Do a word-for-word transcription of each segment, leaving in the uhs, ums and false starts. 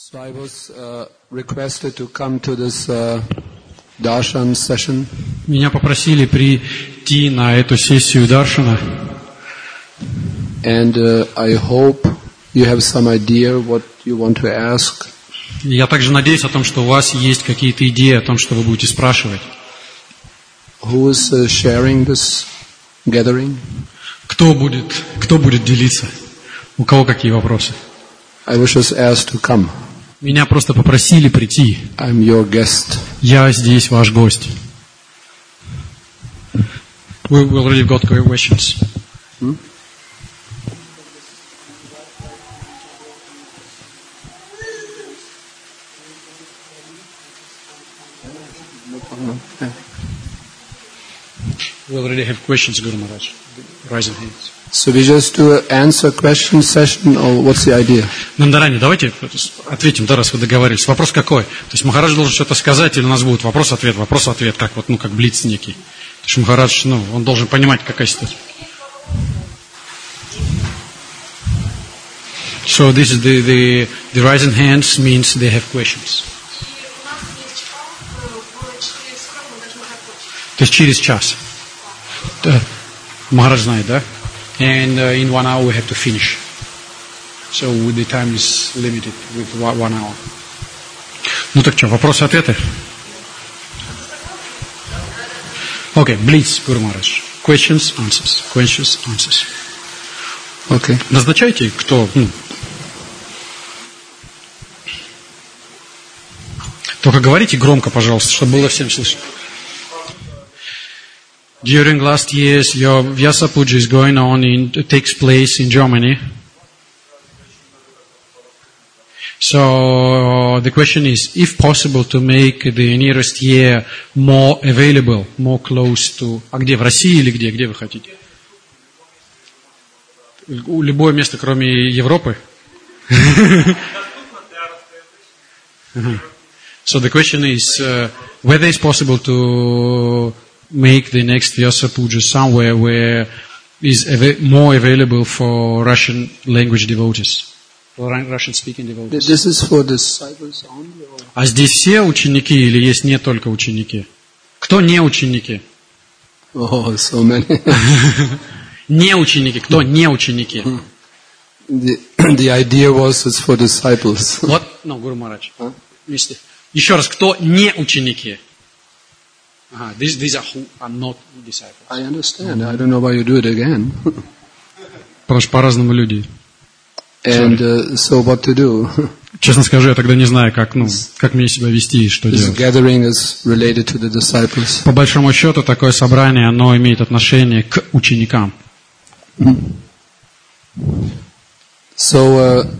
So I was uh, requested to come to this uh, darshan session. Меня попросили прийти на эту сессию даршана. And uh, I hope you have some idea what you want to ask. Я также надеюсь о том, что у вас есть какие-то идеи о том, что вы будете спрашивать. Who is uh, sharing this gathering? Кто будет, кто будет делиться? У кого какие вопросы? I was just asked to come. Меня просто попросили прийти. I'm your guest. Я здесь ваш гость. We already got questions. Hmm? We already have questions, Guru Maharaj. Rising hands. So we just do an answer question session, or what's the idea? Нандарани, давайте ответим, да, раз вы договорились. Вопрос какой? То есть Махарадж должен что-то сказать, или у нас будет вопрос-ответ, вопрос-ответ, как вот, ну, как блиц некий. То есть Махарадж, ну, он должен понимать, какая ситуация. So this is the, the, the rising hands means they have questions. То есть через час. Махарадж знает, да? And uh, in one hour we have to finish. So the time is limited with one hour. Ну так что, вопросы-ответы? Okay, blitz, Guru Maharaj. Questions, answers. Questions, answers. Okay. Назначайте, кто... Ну, только говорите громко, пожалуйста, чтобы было всем слышно. During last years, your Vyasa Puja is going on in, takes place in Germany. So the question is, if possible, to make the nearest year more available, more close to... А где, в России или где? Где вы хотите? Любое место, кроме Европы? So the question is, uh, whether it's possible to... make the next Vyasa Puja somewhere where is av- more available for Russian language devotees, for Russian speaking devotees. This is for disciples only? Or? А здесь все ученики или есть не только ученики? Кто не ученики? Oh, so many. Не ученики. Кто не ученики? The, the idea was it's for disciples. Вот, no, Guru Maharaj. Huh? Еще раз, кто не ученики? Uh-huh. These, these are who are not disciples. I understand. I don't know why you do it again. Потому что по-разному люди. And uh, so what to do? Честно скажу, я тогда не знаю, как, ну, как мне себя вести и что This делать. gathering is related to the disciples. По большому счету, такое собрание, оно имеет отношение к ученикам. So, uh,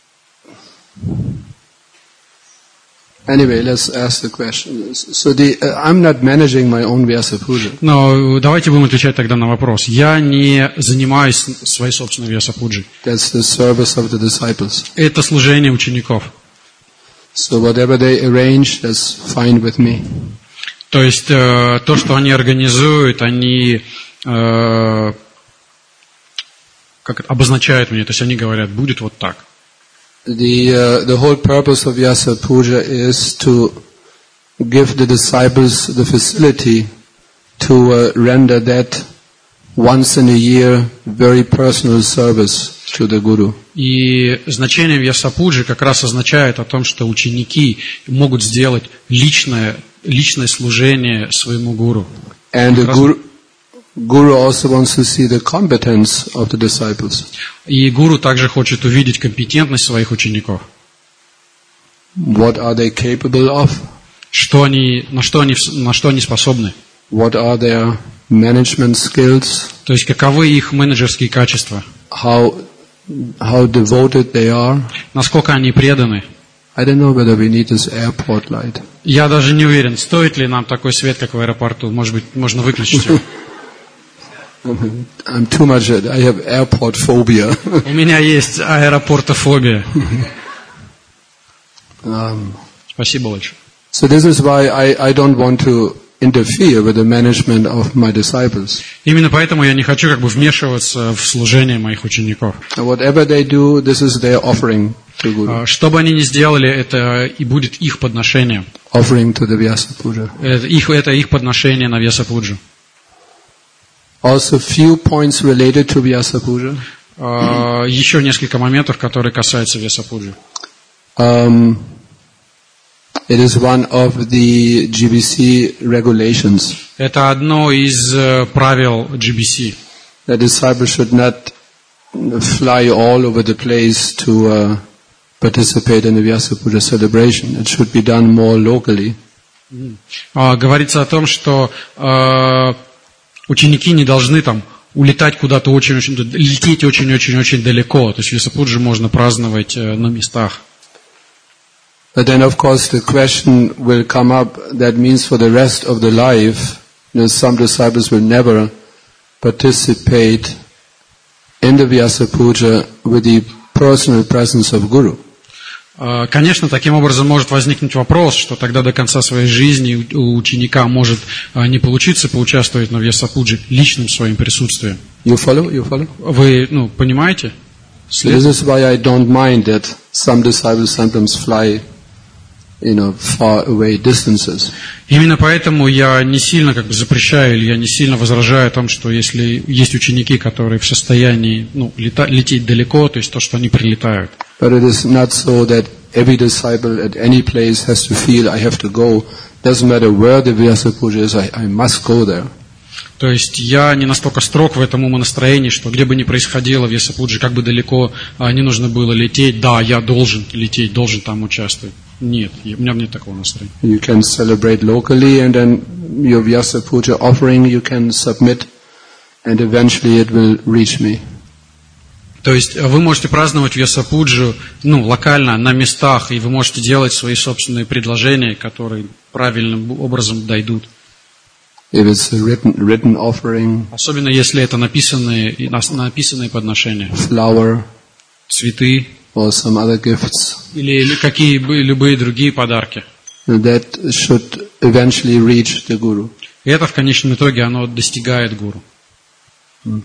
anyway, let's ask the question. So, the, uh, I'm not managing my own Vyasa Puja. Но давайте будем отвечать тогда на вопрос. Я не занимаюсь своей собственной Vyasa Puja. That's the service of the disciples. Это служение учеников. So, whatever they arrange, that's fine with me. То есть, э, то, что они организуют, они э, как это, обозначают мне, то есть они говорят, будет вот так. The uh, the whole purpose of Vyasa Puja is to give the disciples the facility to uh, render that once in a year very personal service to the Guru. И значение Vyasa Puja как раз означает о том, что ученики могут сделать личное, личное служение своему гуру. And the Guru, Guru also wants to see the competence of the disciples. И гуру также хочет увидеть компетентность своих учеников. What are they capable of? Что они, на, что они, на что они способны. What are their management skills? То есть каковы их менеджерские качества. How how devoted they are? Насколько они преданы. I don't know whether we need this airport light. Я даже не уверен, стоит ли нам такой свет, как в аэропорту. Может быть, можно выключить его. I'm too much. I have airport phobia. У меня есть аэропортофобия. um, Спасибо большое. So this is why I, I don't want to interfere with the management of my disciples. Именно поэтому я не хочу как бы вмешиваться в служение моих учеников. And whatever they do, this is their offering to Guru. Что бы они ни сделали, это и будет их подношение. Offering to the Vyasa Puja. Это их, это их подношение на Vyasa-пуджу. Also, few points related to Vyasa Puja. Uh, еще несколько моментов, которые касаются Vyasa-пуджи. Um, it is one of the G B C regulations. Это одно из uh, правил джи би си. The disciples should not fly all over the place to uh, participate in the Vyasa Puja celebration. It should be done more locally. Uh, говорится о том, что uh, ученики не должны там улетать куда-то очень-очень, лететь очень-очень-очень далеко. То есть Vyasa-пуджу можно праздновать uh, на местах. But then, of course, the question will come up, that means for the rest of the life, you know, some disciples will never participate in the Vyasa Puja with the personal presence of Guru. Конечно, таким образом может возникнуть вопрос, что тогда до конца своей жизни у ученика может не получиться поучаствовать на Vyasa-пудже личным своим присутствием. You follow? You follow? Вы, ну, понимаете? So this is why I don't mind that some disciples sometimes fly, you know, far away distances. Именно поэтому я не сильно как бы запрещаю, или я не сильно возражаю о том, что если есть ученики, которые в состоянии, ну, лета, лететь далеко, то есть то, что они прилетают. But it is not so that every disciple at any place has to feel I have to go. Doesn't matter where the Vyasa Puja is, I, I must go there. То есть я не настолько строг в этом умонастроении, что где бы ни происходило в Vyasa-пудже, как бы далеко а, не нужно было лететь, да, я должен лететь, должен там участвовать. Нет, у меня нет такого настроения. You can celebrate locally, and then your Vyasa Puja offering you can submit, and eventually it will reach me. То есть вы можете праздновать Vyasa-пуджу, ну, локально, на местах, и вы можете делать свои собственные предложения, которые правильным образом дойдут. If it's a written, written offering, особенно если это написанные, написанные подношения, flower, цветы, or some other gifts, или какие любые другие подарки. That should eventually reach the Guru. И это в конечном итоге оно достигает гуру. Hmm.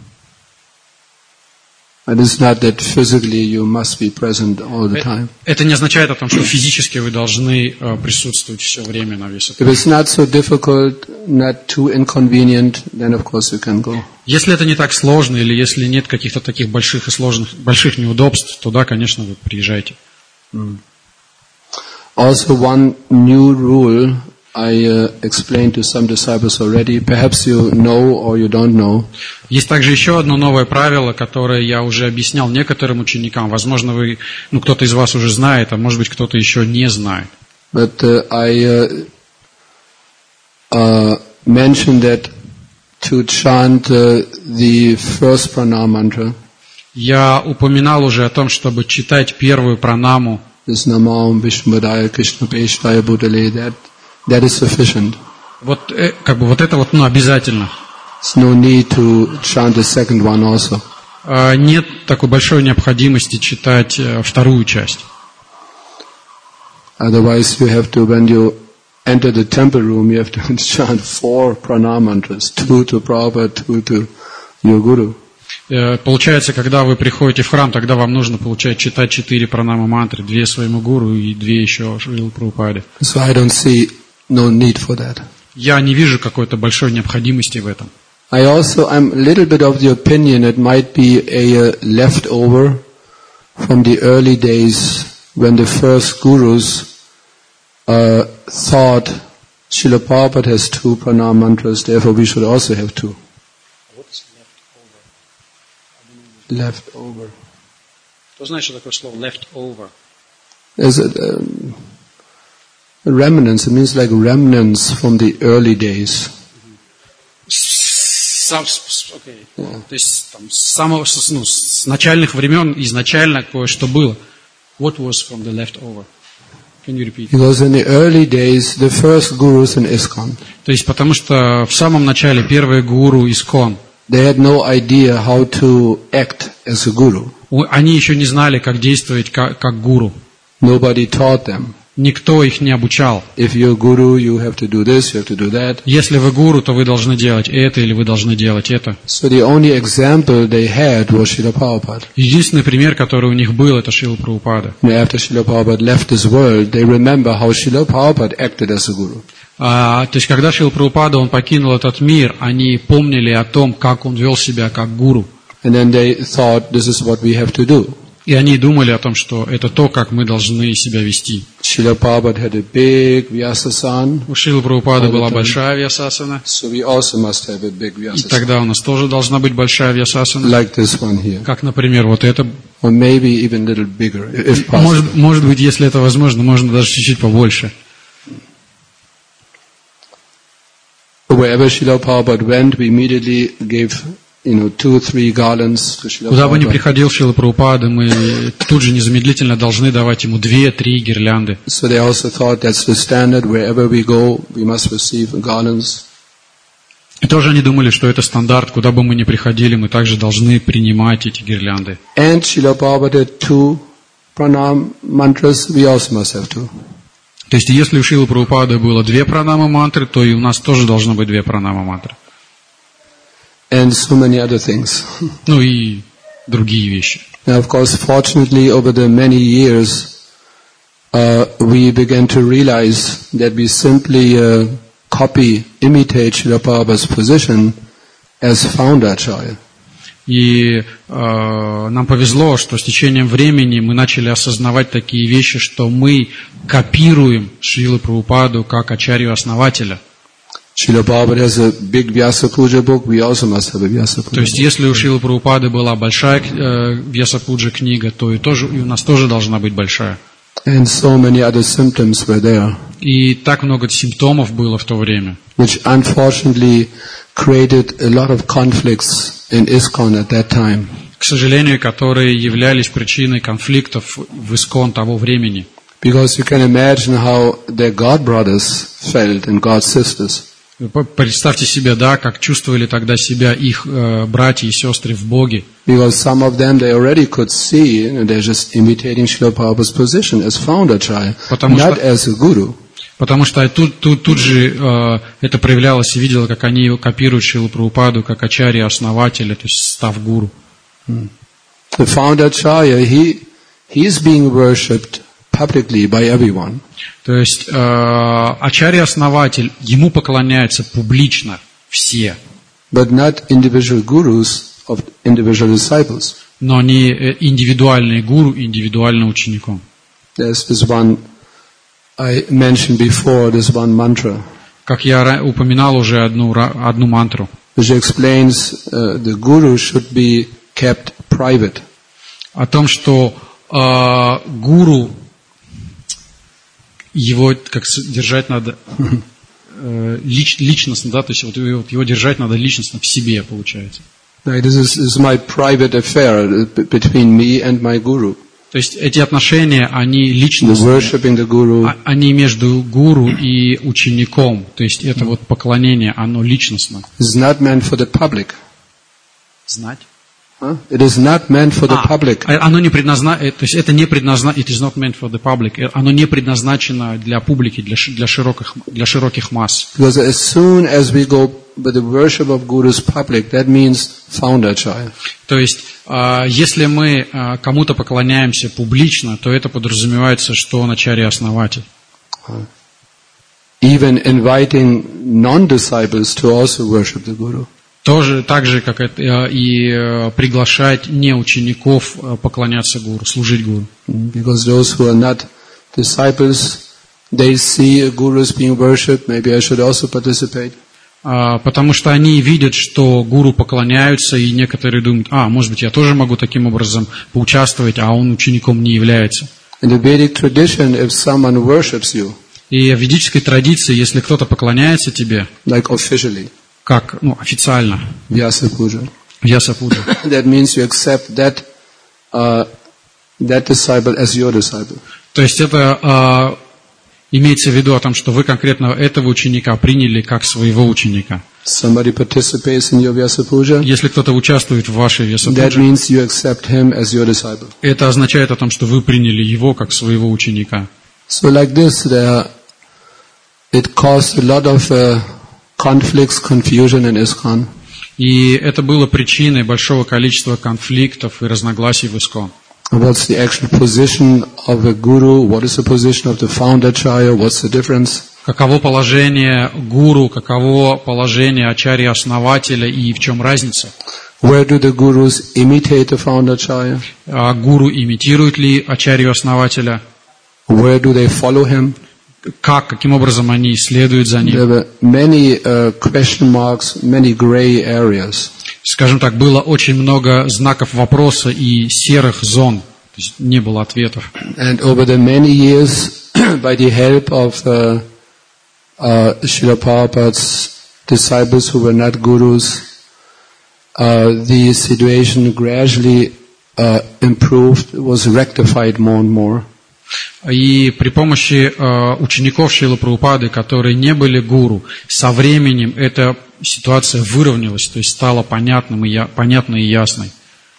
It is not that physically you must be present all the time. Это не означает о том, что физически вы должны присутствовать все время на Vyasa-пудже. If it's not so difficult, not too inconvenient, then of course you can go. Если это не так сложно, или если нет каких-то таких больших и сложных, больших неудобств, то да, конечно, вы приезжайте. Mm. Also, one new rule I uh, explained to some disciples already. Perhaps you know or you don't know. Есть также еще одно новое правило, которое я уже объяснял некоторым ученикам. Возможно, вы, ну, кто-то из вас уже знает, а может быть, кто-то еще не знает. But uh, I uh, uh, mentioned that to chant uh, the first pranam mantra. Я упоминал уже о том, чтобы читать первую пранаму. This Namam Vishnupadaya Krishna Peshtaya Buddhale, that that is sufficient. Вот как бы вот это вот, ну, обязательно. There's no need to chant the second one also. Нет такой большой необходимости читать вторую часть. Otherwise, you have to, when you enter the temple room, you have to chant four pranam mantras, two to Prabhupada, two to your Guru. Получается, когда вы приходите в храм, тогда вам нужно, получать, читать четыре пранама мантры, две своему гуру и две еще Шрила Прабхупаде. So I don't see no need for that. Я не вижу какой-то большой необходимости в этом. I also, I'm a little bit of the opinion it might be a uh, leftover from the early days when the first gurus uh, thought Srila Prabhupada has two pranam mantras, therefore we should also have two. What's leftover? Leftover. Что значит такое слово leftover? There's a, um, remnants, it means like remnants from the early days. Okay. Yeah. То есть там, с, самого, с, ну, с начальных времен изначально кое-что было. What was from the leftover? Can you repeat? Because in the early days, the first gurus in ISKCON, то есть потому что в самом начале первые гуру ISKCON, they had no idea how to act as a guru. Они еще не знали, как действовать как, как гуру. Nobody taught them. Никто их не обучал. If you're guru, you have to do this, you have to do that. Если вы гуру, то вы должны делать это или вы должны делать это. So the only example they had was Srila Prabhupada. Единственный пример, который у них был, это Шрила Прабхупада. And after Srila Prabhupada left this world, they remember how Srila Prabhupada acted as a guru. А, то есть, когда Шрила Прабхупада, он покинул этот мир, они помнили о том, как он вел себя как гуру. And then they thought, this is what we have to do. И они думали о том, что это то, как мы должны себя вести. Srila Prabhupada had a big Vyasasana. У Шрилы Прабхупады была большая вьясасана, So we also must have a big и Vyasasana. тогда у нас тоже должна быть большая вьясасана, Like this one here. как, например, вот это. Or maybe even a little bigger, if possible. Может, может быть, если это возможно, можно даже чуть-чуть побольше. Wherever Srila Prabhupada went, we immediately gave, you know, two, three garlands to Srila Куда бы ни Prabhupada. приходил Шрила Прабхупада, мы тут же незамедлительно должны давать ему две-три гирлянды. So they also thought that's the standard. Wherever we go, we must receive garlands. И тоже они думали, что это стандарт, куда бы мы ни приходили, мы также должны принимать эти гирлянды. And Srila Prabhupada had two pranam mantras. We also must have two. То есть, если у Шрилы Прабхупады было две пранама мантры, то и у нас тоже должно быть две пранама мантры. And so many other things. Ну и другие вещи. Now, of course, fortunately, over the many years, uh, we began to realize that we simply uh, copy, imitate Srila Prabhupada's position as founder-acharya. И э, нам повезло, что с течением времени мы начали осознавать такие вещи, что мы копируем Шрилу Прабхупаду как ачарью-основателя. Srila Prabhupada has a big Vyasa Puja book, we also must have a Vyasa Puja То есть, book. если у Шрилы Прабхупады была большая э, Вьясапуджа книга, то и, тоже, и у нас тоже должна быть большая. And so many other symptoms were there, И так много симптомов было в то время, which unfortunately created a lot of conflicts in ISKCON at that time. к сожалению, которые являлись причиной конфликтов в ИСККОН того времени. Because you can imagine how their God brothers felt and God sisters. Вы представьте себе, да, как чувствовали тогда себя их э, братья и сестры в Боге. Because some of them, they already could see, you know, they're just imitating Srila Prabhupada's position as founder-acharya, Потому not что- as a guru. Потому что тут, тут, тут же э, это проявлялось и видела, как они копируют Шрилу Прабхупаду как ачарья основателя, то есть став гуру. The founder-acharya, he, he is being worshipped publicly by everyone. То есть э, ачарья-основатель, ему поклоняются публично все, But not individual gurus of individual disciples. но не э, индивидуальный гуру, индивидуальным учеником. There's this one I mentioned before, this one mantra, Как я ра- упоминал уже одну, ра- одну мантру, which explains uh, the guru should be kept private. о том, что э, гуру, его как с- держать надо э, лич- личностно, да, то есть вот его, вот его держать надо личностно в себе, получается. Like, this is, this is my private affair uh, b- between me and my guru. То есть эти отношения, они The личностные, worshipping the guru, а- они между гуру и учеником, то есть это вот поклонение, оно личностно. is not meant for the public. Знать? Huh? It is not meant for the А, public. э, оно не предназначено, то есть это не предназначено, it is not meant for the public, э, оно не предназначено для публики, для, ши- для, широких, для широких масс. Because as soon as we go with the worship of guru is public, that means founder-acharya. То есть, э, если мы э, кому-то поклоняемся публично, то это подразумевается, что он ачарья-основатель. Even inviting non-disciples to also worship the guru. Тоже так же, как это, э, и э, приглашать не учеников э, поклоняться гуру, служить гуру. Because those who are not disciples, they see a guru is being worshipped, maybe I should also participate. А, Потому что они видят, что гуру поклоняются, и некоторые думают, а, может быть, я тоже могу таким образом поучаствовать, а он учеником не является. In the Vedic tradition, if someone worships you, И в ведической традиции, если кто-то поклоняется тебе, like officially, как ну, официально, Vyasa Puja, Вьясапуджа, that means you accept that uh, that disciple as your disciple. то есть это а, имеется в виду о том, что вы конкретно этого ученика приняли как своего ученика. Somebody participates in your Vyasa Puja, Если кто-то участвует в вашей that Вьясапудже, means you accept him as your disciple. это означает о том, что вы приняли его как своего ученика. So like this, there, it caused a lot of uh, conflicts, confusion in ISKCON. И это было причиной большого количества конфликтов и разногласий в ИСККОН. What's the actual position of a guru? What is the position of the founder Acharya? What's the difference? Каково положение гуру, каково положение ачарьи-основателя и в чем разница? Where do the gurus imitate the founder Acharya? А гуру имитирует ли ачарью-основателя? Where do they follow him? Как, каким образом они следуют за There ним? were many uh, question marks, many gray areas. Скажем так, было очень много знаков вопроса и серых зон, то есть не было ответов. And over the many years, by the help of uh, uh, Srila Prabhupada's disciples who were not gurus, uh, the situation gradually uh, improved, was rectified more and more. И при помощи э, учеников Шрилы Прабхупады, которые не были гуру, со временем эта ситуация выровнялась, то есть стала понятным и я, понятной и ясной.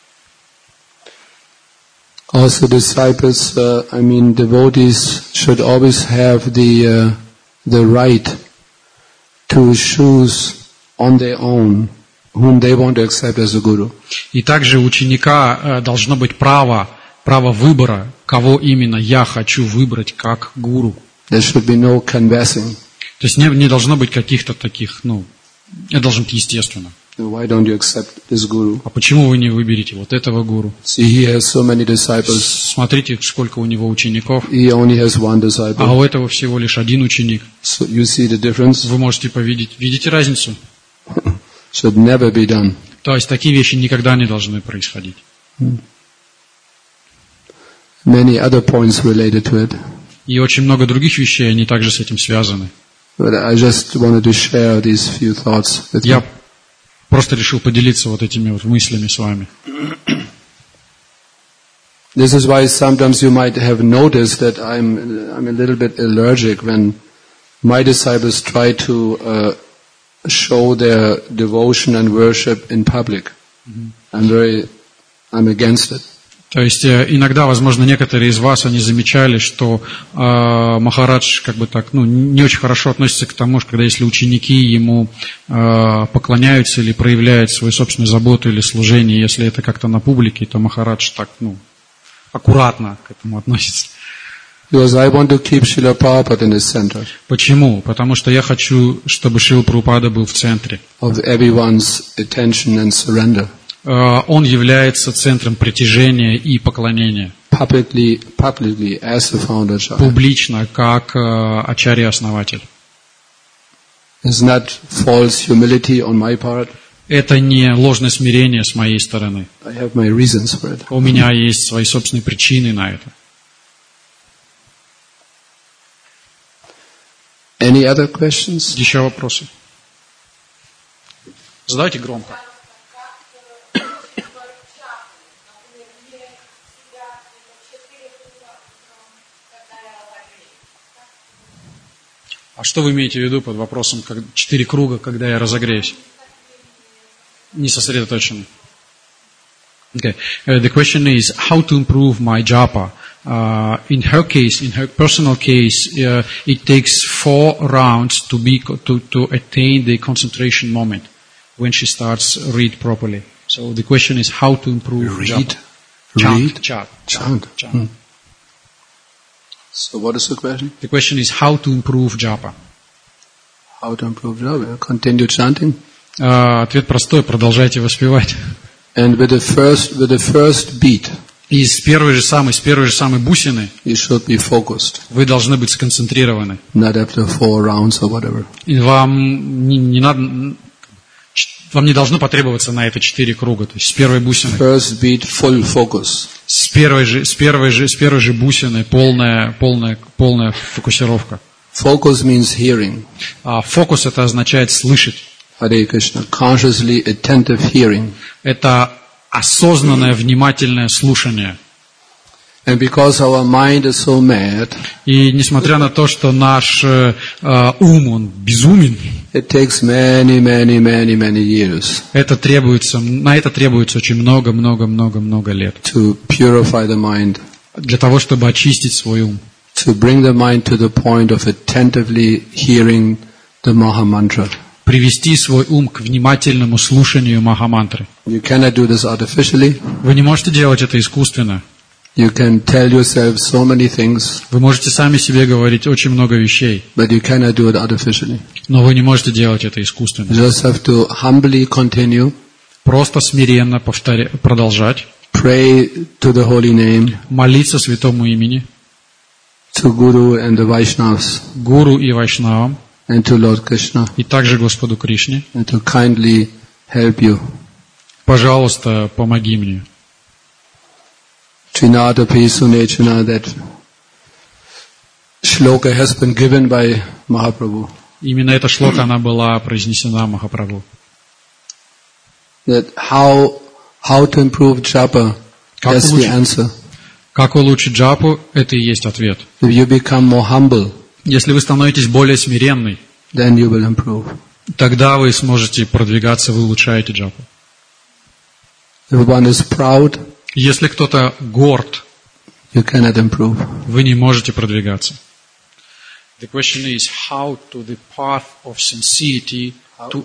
Also disciples, uh, I mean devotees should always have the, uh, the right to choose on their own whom they want to accept as a guru. И также у ученика э, должно быть право, право выбора, кого именно я хочу выбрать как гуру. There should be no canvassing. То есть не, не должно быть каких-то таких, ну, это должно быть естественно. Why don't you accept this guru? А почему вы не выберете вот этого гуру? See, he has so many disciples. Смотрите, сколько у него учеников, He only has one а disciple. у этого всего лишь один ученик. So you see the difference? Вы можете повидеть, видите разницу? Should never be done. То есть такие вещи никогда не должны происходить. Many other points related to it. И очень много других вещей, они также с этим связаны. But I just wanted to share these few thoughts with you. Я просто решил поделиться вот этими вот мыслями с вами. This is why sometimes you might have noticed that I'm I'm a little bit allergic when my disciples try to uh, show their devotion and worship in public. I'm very I'm against it. То есть э, иногда, возможно, некоторые из вас, они замечали, что э, Махарадж как бы так, ну, не очень хорошо относится к тому, что когда если ученики ему э, поклоняются или проявляют свою собственную заботу или служение, если это как-то на публике, то Махарадж так, ну, аккуратно к этому относится. Because I want to keep Srila Prabhupada in the center Почему? Потому что я хочу, чтобы Шрила Прабхупада был в центре. of everyone's attention and surrender. Э, он является центром притяжения и поклонения. Publicly, publicly as the founder Acharya. Публично, как э, ачарья-основатель. It's not false humility on my part. Это не ложное смирение с моей стороны. I have my reasons for it. У меня есть свои собственные причины на это. Any other questions? Еще вопросы? Задавайте громко. А что вы имеете в виду под вопросом как четыре круга, когда я разогреюсь? Не сосредоточен. Okay. Uh, the question is how to improve my japa. Uh, in her case, in her personal case, uh, it takes four rounds to be to, to attain the concentration moment when she starts read properly. So the question is how to improve Read? japa. Read? Chant, chant, Chant. chant. Hmm. So what is the question? The question is how to improve japa. How to improve japa? Continue chanting. Uh, ответ простой: продолжайте воспевать. And with the first, with the first beat, И с первой же самой, с первой же самой бусины you should be focused, вы должны быть сконцентрированы. not after four rounds or whatever. И вам не, не надо, вам не должно потребоваться на это четыре круга. То есть с первой бусины, First beat, full focus. с первой же, с первой же, с первой же бусины полная, полная, полная фокусировка. Focus means hearing. А фокус это означает слышать. Hare Krishna. Consciously attentive hearing. Это осознанное, внимательное слушание. And because our mind is so mad, И несмотря на то, что наш э, ум, он безумен, it takes many, many, many, many years это требуется, на это требуется очень много, много, много, много лет. to purify the mind, Для того, чтобы очистить свой ум. to bring the mind to the point of attentively hearing the Maha Mantra. Привести свой ум к внимательному слушанию Махамантры. You cannot do this artificially. Вы не можете делать это искусственно. You can tell yourself so many things, Вы можете сами себе говорить очень много вещей, but you cannot do it artificially. но вы не можете делать это искусственно. You just have to humbly continue, Просто смиренно повторя... продолжать, pray to the holy name, молиться святому имени, to Guru and the Vaishnavas, Гуру и Вайшнавам, and to Lord Krishna, и также Господу Кришне. and to kindly help you. Пожалуйста, помоги мне. Trinata Pisunechana, that shloka has been given by Mahaprabhu. Именно эта шлока, она была произнесена Махапрабху. That how how to improve japa, Как that's the улучшить? answer. Как улучшить джапу, это и есть ответ. If you become more humble, Если вы становитесь более смиренной, then you will improve. тогда вы сможете продвигаться, вы улучшаете джапу. If one is proud, Если кто-то горд, you cannot improve. вы не можете продвигаться. The question is how to the path of sincerity to...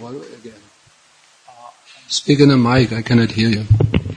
Speak in a mic, I cannot hear you.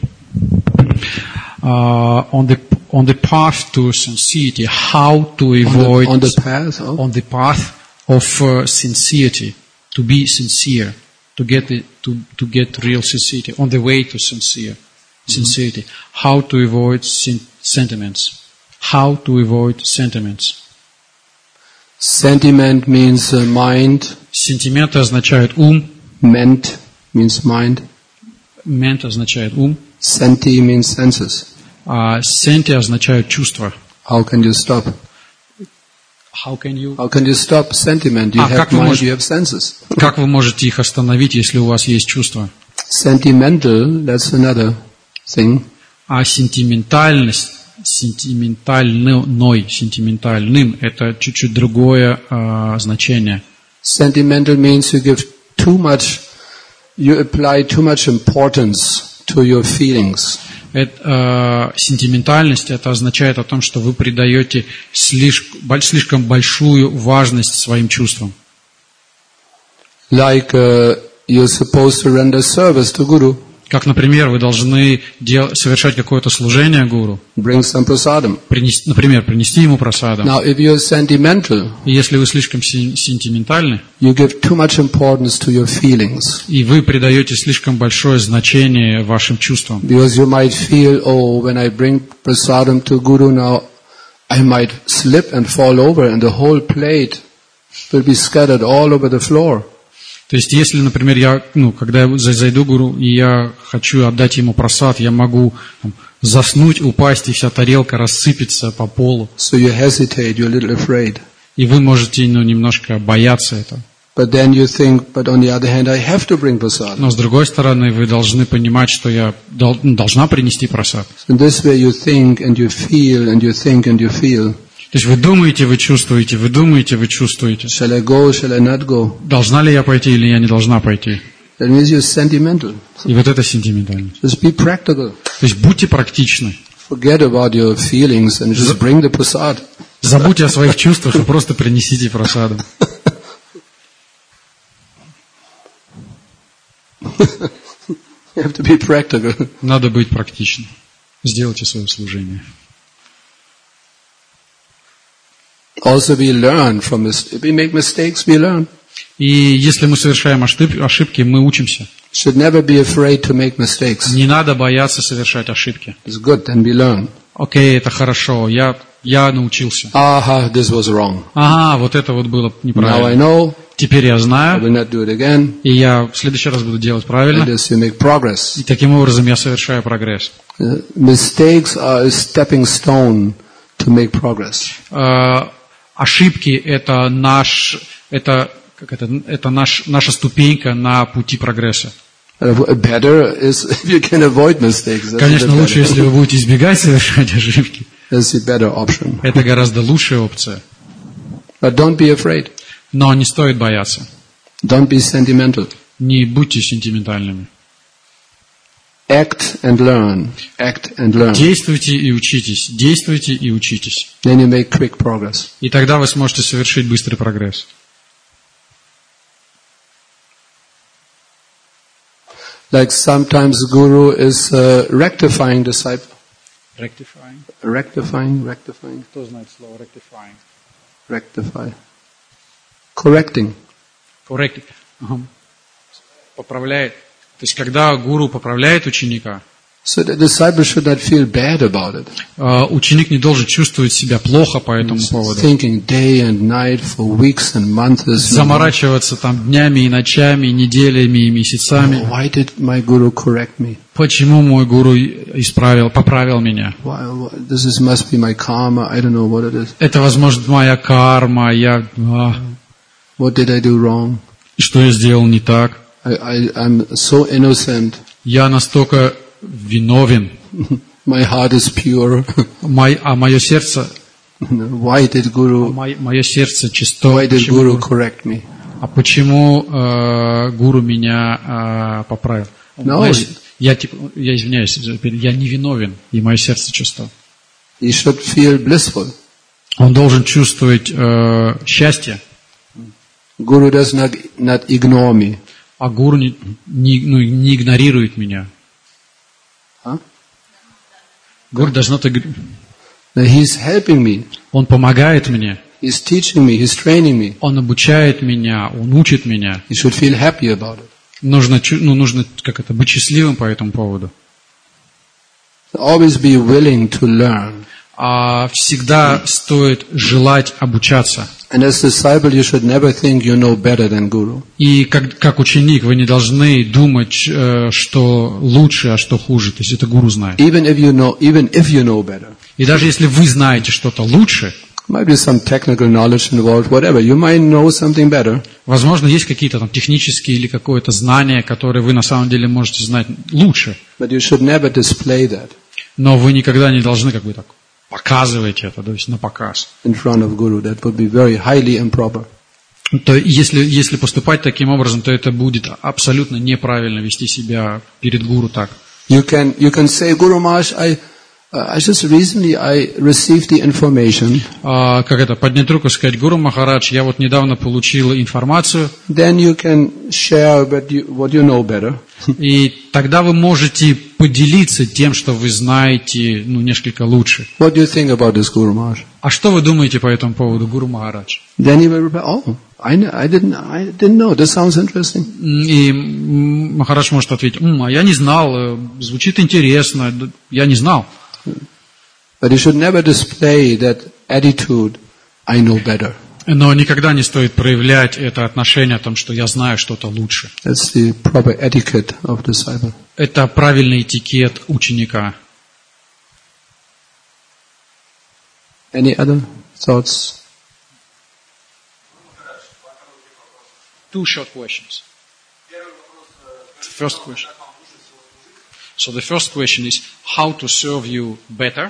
Uh, on the on the path to sincerity, how to On the, avoid on the path, oh? on the path of uh, sincerity, to be sincere, to get it, to to get real sincerity, on the way to sincere sincerity. How to avoid sin- sentiments? How to avoid sentiments? Sentiment means uh, mind, Сентименты означают ум, ment means mind, мент означает ум, senti means senses. а сенти означают чувства. How can you stop? How can you? How can you stop sentiment? You Ah, have как вы mind, можете- you have senses. Как вы можете их остановить, если у вас есть чувства? Sentimental, that's another thing. А сентиментальность, сентиментальной, сентиментальным, это чуть-чуть другое а, значение. Sentimental means you give too much, you apply too much importance to your feelings. Это, а, сентиментальность, это означает о том, что вы придаете слишком, боль- слишком большую важность своим чувствам. Like uh, you're supposed to render service to Guru, Как, например, вы должны дел- совершать какое-то служение гуру, bring some prasadam. принести, например, принести ему просадом. Now, if you're sentimental, И если вы слишком сен- сентиментальны, you give too much importance to your feelings. и вы придаете слишком большое значение вашим чувствам, Because you might feel, oh, when I bring prasadam to Guru now, I might slip and fall over and the whole plate will be scattered all over the floor. То есть, если, например, я, ну, когда я за- зайду к гуру, и я хочу отдать ему просад, я могу там, заснуть, упасть, и вся тарелка рассыпется по полу. So you hesitate, you're a little afraid. И вы можете, ну, немножко бояться этого. But then you think, but on the other hand, I have to bring prasadam. Но, с другой стороны, вы должны понимать, что я дол- ну, должна принести просад. In this way you think and you feel and you think and you feel. То есть, вы думаете, вы чувствуете, вы думаете, вы чувствуете. Shall I go, shall I not go? Должна ли я пойти или я не должна пойти? That means you're sentimental. И вот это сентиментально. Just be practical. То есть, будьте практичны. Forget about your feelings and just bring the prasad. Забудьте о своих чувствах и просто принесите просадом. You have to be practical. Надо быть практичным. Сделайте свое служение. Also we learn from this. If we make mistakes, we learn. И если мы совершаем ошиб- ошибки, мы учимся. Should never be afraid to make mistakes. Не надо бояться совершать ошибки. It's good, then we learn. Окей, это хорошо, я, я научился. Aha, this was wrong. Ага, вот это вот было Now I неправильно. know, Теперь я I знаю, will not do it again. и я в следующий раз буду делать Like правильно. this you make progress. И таким образом я совершаю прогресс. Uh, mistakes are a stepping stone to make progress. Э, ошибки это наш, это, как это, это наш, наша ступенька на пути прогресса. Uh, better is if you can avoid mistakes. That's Конечно, the лучше, better. если вы будете избегать совершать ошибки. That's the better option. Это гораздо лучшая опция. But don't be afraid. Но не стоит бояться. Don't be sentimental. Не будьте сентиментальными. act and learn, act and learn. Действуйте и учитесь, действуйте и учитесь. Then you make quick progress. И тогда вы сможете совершить быстрый прогресс. Like sometimes Guru is uh, rectifying disciple. Rectifying. Rectifying, rectifying, Кто знает слово rectifying? rectify. Correcting. Correct. Ага. Поправляет. То есть, когда гуру поправляет ученика, So the disciple should not feel bad about it. э, ученик не должен чувствовать себя плохо по этому поводу. Thinking day and night for weeks and months. Заморачиваться там днями и ночами, неделями и месяцами. Why did my Guru correct me? Почему мой гуру исправил, поправил меня? Why, why, this is, must be my karma. I don't know what it is. Это, возможно, моя карма. Я, а, What did I do wrong? что я сделал не так? I, I, I'm so innocent. Я настолько виновен. My heart is pure. Мой, а мое сердце, Why did Guru? мое, мое сердце чисто. Why did Почему, Guru correct me? а почему э, гуру меня э, поправил? No. Мое- я, типа, я извиняюсь, я не виновен, и мое сердце чисто. He should feel blissful. Он должен чувствовать э, счастье, Guru does not not ignore me. а гуру не, не, ну, не игнорирует меня. Huh? Гуру does not agree. Now he's helping me. Он помогает мне, He's teaching me. He's training me. он обучает меня, он учит меня. You should feel happy about it. Нужно, чу- ну, нужно как это, быть счастливым по этому поводу. Always be willing to learn. А всегда стоит желать обучаться. And as disciple, you should never think you know better than Guru. И как, как ученик вы не должны думать, э, что лучше, а что хуже. То есть это гуру знает. Even if you know, even if you know better, И даже если вы знаете что-то лучше, might be some technical knowledge involved. Whatever, you might know something better. возможно, есть какие-то там технические или какое-то знание, которое вы на самом деле можете знать лучше. But you should never display that Но вы никогда не должны как бы так показывать это, то есть на показ. in front of Guru. That would be very highly improper. То если, если поступать таким образом, то это будет абсолютно неправильно вести себя перед гуру так. You can you can say, Guru Maharaj, I uh, I just recently I received the information. А, как это, поднять руку и сказать: Гуру Махарадж, я вот недавно получил информацию, Then you can share what you, what you know better. и тогда вы можете поделиться тем, что вы знаете, ну, несколько лучше. What do you think about this, Guru Maharaj? А что вы думаете по этому поводу, Гуру Махарадж? Then he will reply, oh, I, kn- I didn't I didn't know. This sounds interesting. И м, Махарадж может ответить: «М, а я не знал, э, звучит интересно, д- я не знал». But you should never display that attitude, I know better. Но никогда не стоит проявлять это отношение о том, что я знаю что-то лучше. That's the proper etiquette of disciple. Это правильный этикет ученика. Any other thoughts? Two short questions. First question. So the first question is how to serve you better.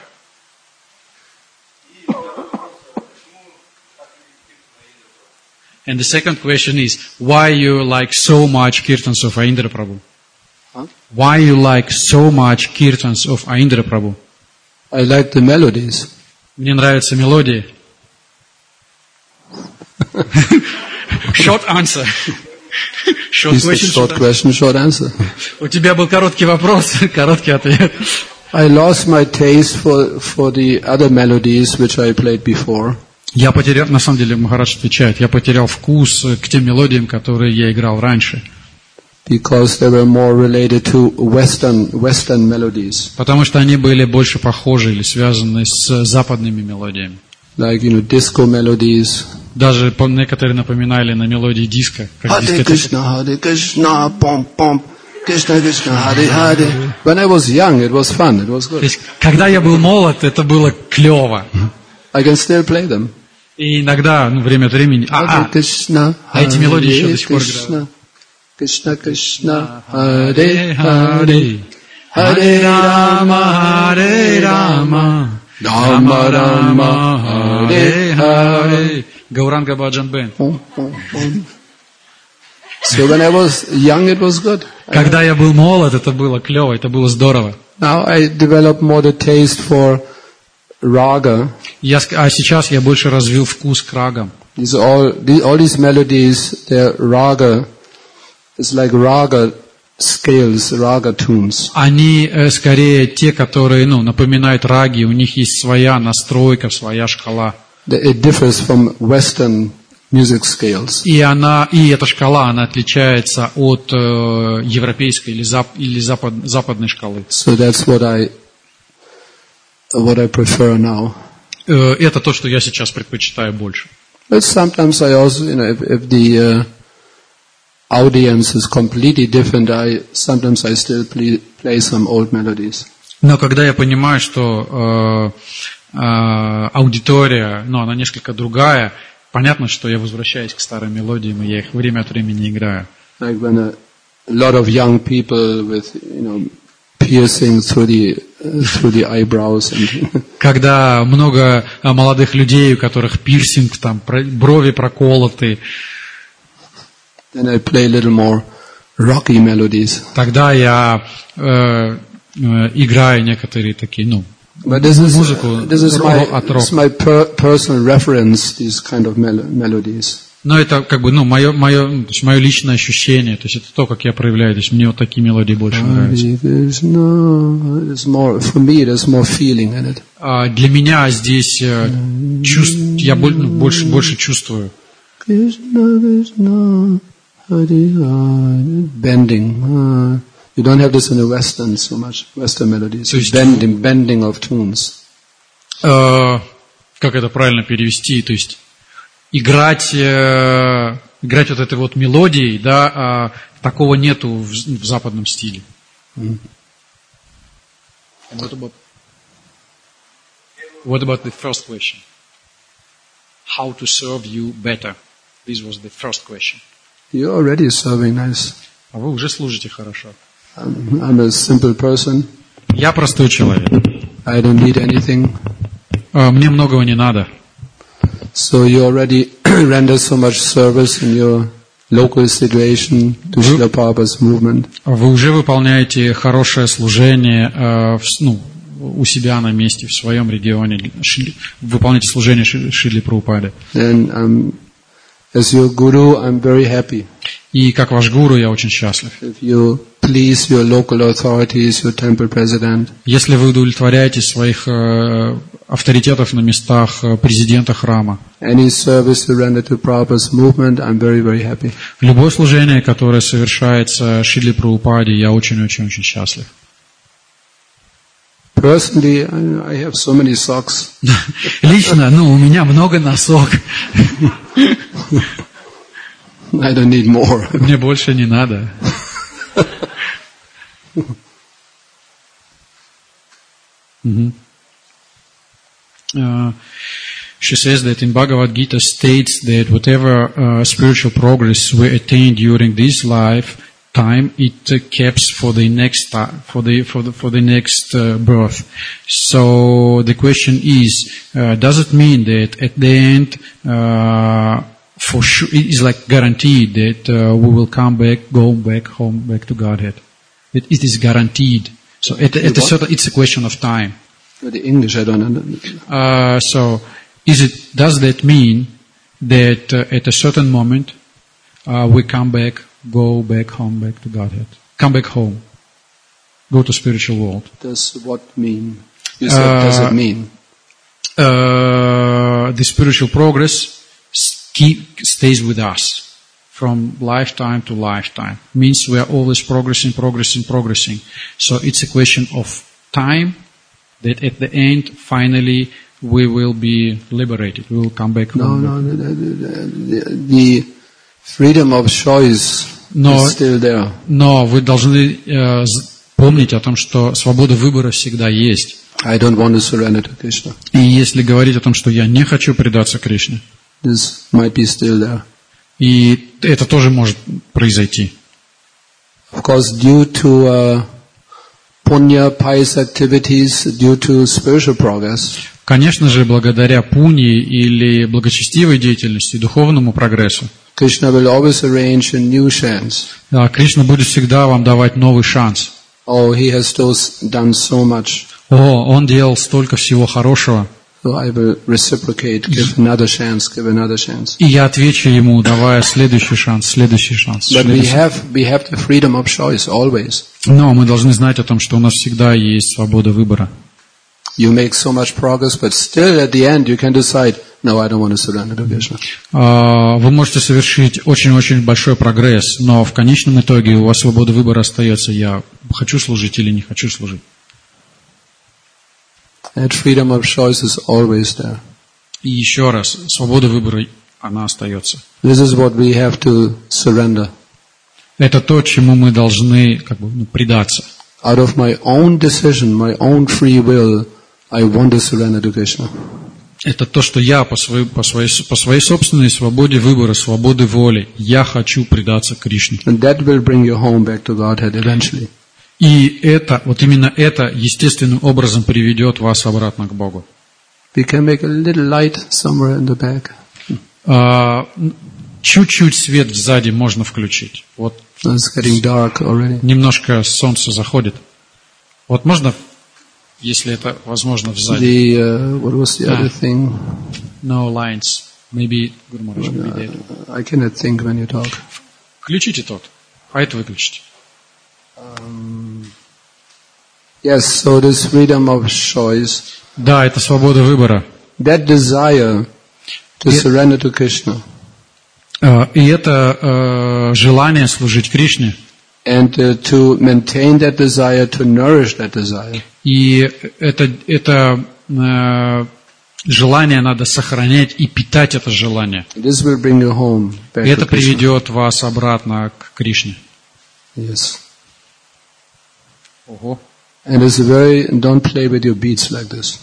And the second question is why you like so much kirtans of Aindra Prabhu. Huh? Why you like so much kirtans of Aindra Prabhu. I like the melodies. Мне нравятся мелодии. Short answer. Short It's a question, short short question, short answer. У тебя был короткий вопрос, короткий ответ. I lost my taste for, for the other melodies which I played before. Я потерял, на самом деле, Махарадж отвечает, я потерял вкус к тем мелодиям, которые я играл раньше. Because they were more related to Western, Western melodies. Потому что они были больше похожи или связаны с западными мелодиями. Like, you know, disco melodies. Даже по- некоторые напоминали на мелодии диска. Как Hare дискотека. Krishna, Hare Krishna, pom pom, Krishna Krishna, Hare Hare. When I was young, it was fun, it was То good. есть, когда я был молод, это было клево. I can still play them. И иногда, ну, время от времени... А, Hare а, Krishna, а эти мелодии еще Hare до сих пор Krishna, играют. Krishna Krishna, Hare Харе, Hare, Харе Рама, Харе Рама, Rama Rama, Харе Харе. Гауранга Баджан Бен. Pom, pom, pom. So when I was young, it was good. Когда я был молод, это было клево, это было здорово. Now I developed more the taste for raga. Я, ск- а сейчас я больше развил вкус к рагам. These all, these, all these melodies, they're raga. It's like raga scales, raga tunes. Они э, скорее те, которые ну, напоминают раги, у них есть своя настройка, своя шкала. The- It differs from Western music scales. И, она, и эта шкала, она отличается от э, европейской или, зап, или запад, западной шкалы. So that's what I, what I prefer now. Э, это то, что я сейчас предпочитаю больше. But sometimes I also, you know, if, if the uh, audience is completely different, I sometimes I still play, play some old melodies. Но когда я понимаю, что э, э, аудитория, ну, она несколько другая, понятно, что я возвращаюсь к старым мелодиям, и я их время от времени играю. Like when a lot of young people with, you know, piercing through the uh, through the eyebrows and Когда много э, молодых людей, у которых пирсинг, там, про- брови проколоты, then I play a little more rocky melodies. тогда я э, э, играю некоторые такие, ну, But this is музыку this is my ро- от this is рока. my per, personal reference. These kind of mel- melodies. Но это как бы, ну, мое, мое, то есть мое личное ощущение, то есть это то, как я проявляю, то есть мне вот такие мелодии больше нравятся. Hare Krishna, there's more for me. There's more feeling in it. А для меня здесь э, чувств, я боль- ну, больше, больше чувствую. Krishna, Krishna, Hare Hare, bending. Uh, you don't have this in the Western so much. Western melodies, То есть- bending, bending of tunes. Э, как это правильно перевести? То есть играть, э, играть вот этой вот мелодией, да, а такого нету в, в западном стиле. Mm. And What about, what about the first question? How to serve you better? This was the first question. You're already serving nice. А вы уже служите хорошо. I'm, I'm a simple person. Я простой человек. I don't need anything. Э, Мне многого не надо. So you already render so much service in your local situation to Srila Prabhupada's movement. Вы уже выполняете хорошее служение э, в с- ну, у себя на месте, в своем регионе. Шри- Выполняете служение Шри- Шрилы Прабхупады. And um, as your guru, I'm very happy. И как ваш гуру я очень счастлив. If you please your local authorities, your temple president, Если вы удовлетворяете своих э, авторитетов на местах э, президента храма, any service you render to Prabhupada's movement, I'm very, very happy. любое служение, которое совершается Шриле Прабхупаде, я очень-очень-очень счастлив. Personally, I, I have so many socks. Лично, ну, у меня много носок. I don't need more. Мне больше не надо. Mhm. Uh, she says that in Bhagavad Gita states that whatever uh, spiritual progress we attain during this lifetime, it uh, keeps for the next ti- for the for the for the next uh, birth. So the question is, uh, does it mean that at the end, uh, for sure, it is like guaranteed that uh, we will come back, go back home, back to Godhead? It, it is guaranteed. So at, at a certain, it's a question of time. The English, I don't understand. Uh, so, is it? Does that mean that uh, at a certain moment uh, we come back, go back home, back to Godhead, come back home, go to spiritual world? Does what mean? You said, does Uh, it mean? Uh, the spiritual progress s- keep, stays with us from lifetime to lifetime. Means we are always progressing, progressing, progressing. So it's a question of time. That at the end, finally, we will be liberated. We will come back No, home. no, the, the, the, the freedom of choice No. is still there. Но вы должны э, з- помнить о том, что свобода выбора всегда есть. I don't want to surrender to Krishna. И если говорить о том, что я не хочу предаться Кришне, This might be still there. и это тоже может произойти. Of course, due to uh, punya, pious activities, due to spiritual progress, Конечно же, благодаря пуни или благочестивой деятельности, духовному прогрессу, Krishna will always arrange a new chance. Да, Кришна будет всегда вам давать новый шанс. Oh, he has done so much. О, он делал столько всего хорошего. So I will reciprocate, give another chance, give another chance. И я отвечу ему, давая следующий шанс, следующий шанс. But we следующий. have, we have the freedom of choice always. Но мы должны знать о том, что у нас всегда есть свобода выбора. You make so much progress, but still at the end you can decide, no, I don't want to surrender to Krishna. А, Вы можете совершить очень-очень большой прогресс, но в конечном итоге у вас свобода выбора остается, я хочу служить или не хочу служить. That freedom of choice is always there. И еще раз, свобода выбора, она остается. This is what we have to surrender. Это то, чему мы должны как бы, ну, предаться. Out of my own decision, my own free will, I want to surrender to Krishna. Это то, что я по своей, по своей, по своей собственной свободе выбора, свободы воли, я хочу предаться Кришне. And that will bring you home back to Godhead eventually. И это, вот именно это естественным образом приведет вас обратно к Богу. We can make a little light somewhere in the back. А, чуть-чуть свет сзади можно включить. Вот It's getting dark already. немножко солнце заходит. Вот можно, если это возможно, сзади. The, uh, what was the Ah. other thing? No lines. Maybe Guru Maharaj will be there. I cannot think when you talk. Включите тот, а это выключите. Yes, so this freedom of choice, Да, это свобода выбора. that desire to Yeah. surrender to Krishna А, И это э, желание служить Кришне. and uh, to maintain that desire, to nourish that desire. И это, это э, желание надо сохранять и питать это желание. This will bring you home back И это to Krishna. приведет вас обратно к Кришне. Yes. Ого. And it's very, don't play with your beats like this.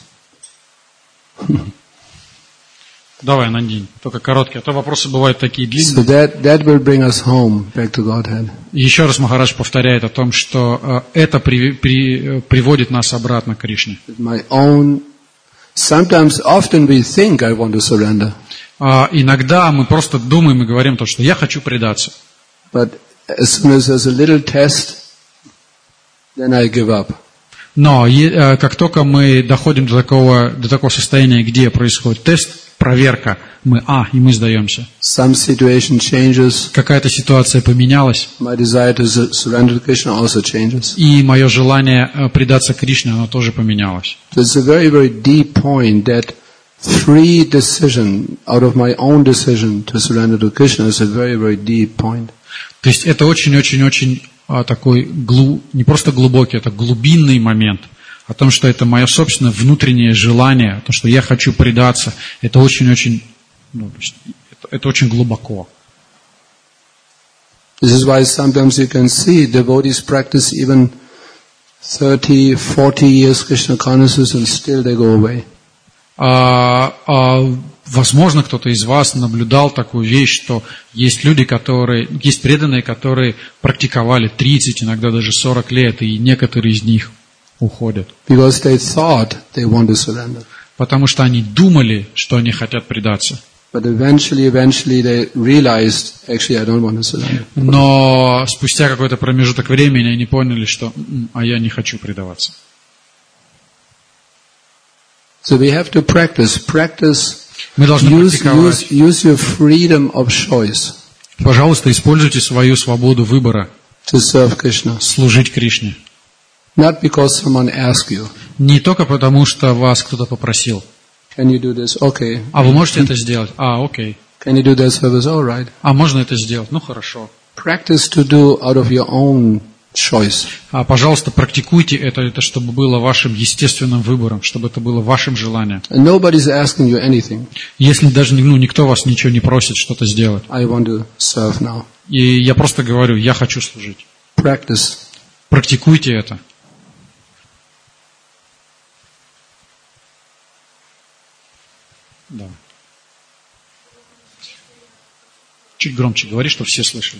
Давай, Нандин, только короткие, а то вопросы бывают такие So длинные. that, that will bring us home back to Godhead. Еще раз Махарадж повторяет о том, что э, это при- при- э, приводит нас обратно к Кришне. With my own, sometimes, often we think I want to surrender, А иногда мы просто думаем и говорим то, что я хочу предаться. but as soon as there's a little test, then I give up. Но е- э, как только мы доходим до такого, до такого состояния, где происходит тест, проверка, мы, а, и мы сдаемся. Some situation changes, Какая-то ситуация поменялась, my desire to su- surrender to Krishna also changes. и мое желание э, предаться Кришне, оно тоже поменялось. So it's a very, very deep point that free decision out of my own decision to surrender to Krishna is a very, very deep point. То есть это очень-очень-очень а, такой, глу, не просто глубокий, это глубинный момент о том, что это мое собственное внутреннее желание, о том, что я хочу предаться. Это очень-очень, ну, то есть это, это очень глубоко. This is why sometimes you can see devotees practice even thirty, forty years Krishna consciousness and still they go away. А, а, возможно, кто-то из вас наблюдал такую вещь, что есть люди, которые, есть преданные, которые практиковали тридцать, иногда даже сорок лет, и некоторые из них уходят. Because they thought they want to surrender. Потому что они думали, что они хотят предаться. But eventually, eventually they realized, actually I don't want to surrender. Но спустя какой-то промежуток времени они поняли, что «М, а я не хочу предаваться». So we have to practice, practice, Мы должны use, практиковать. use, use your freedom of choice Пожалуйста, используйте свою свободу выбора to serve Krishna. служить Кришне. Not because someone asked you, Не только потому, что вас кто-то попросил. can you do this? Okay. А вы можете это сделать? А, окей. Can you do that service? All right. А можно это сделать? Ну, хорошо. Practice to do out of your own choice. А, пожалуйста, практикуйте это, это, чтобы было вашим естественным выбором, чтобы это было вашим желанием. And nobody's asking you anything. Если даже ну, никто вас ничего не просит что-то сделать. I want to serve now. И я просто говорю, я хочу служить. Practice. Практикуйте это. Да. Чуть громче говори, чтобы все слышали.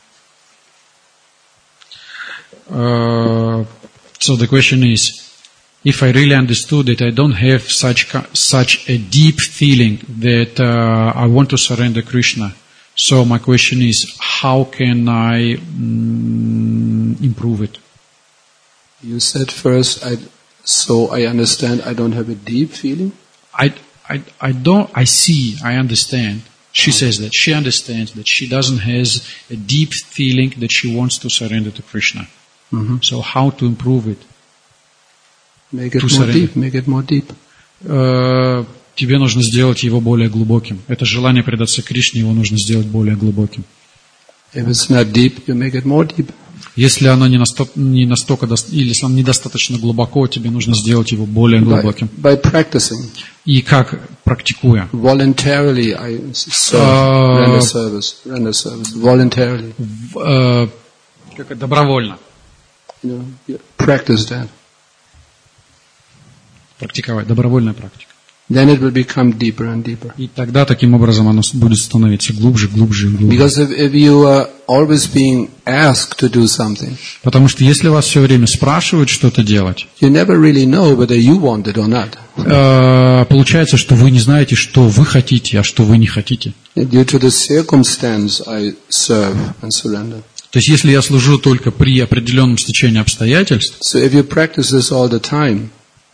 Uh, so the question is, if I really understood that I don't have such ki- such a deep feeling that uh, I want to surrender Krishna, so my question is, how can I mm, improve it? You said first, I, so I understand I don't have a deep feeling. I, I, I don't, I see, I understand. She says that she understands that she doesn't has a deep feeling that she wants to surrender to Krishna. Mm-hmm. So how to improve it? Make it To more surrender. deep, make it more deep. Э, тебе нужно сделать его более глубоким. Это желание предаться Кришне, его нужно сделать более глубоким. If it's not deep, you make it more deep. Если оно не настолько, не настолько дос- или если оно недостаточно глубоко, тебе нужно сделать его более By, глубоким. by practicing. И как? Практикуя. Voluntarily, I serve, Uh, render service, render service. Voluntarily. В- э, как это? Добровольно. You know, you practice that. Практиковать. Добровольная практика. Then it will become deeper and deeper. И тогда таким образом оно с- будет становиться глубже, глубже и глубже. Because if, if you are always being asked to do something, Потому что если вас все время спрашивают что-то делать, you never really know whether you want it or not. э, получается, что вы не знаете, что вы хотите, а что вы не хотите. Due to the circumstance, I serve and surrender. То есть если я служу только при определенном стечении обстоятельств, So if you practice this all the time,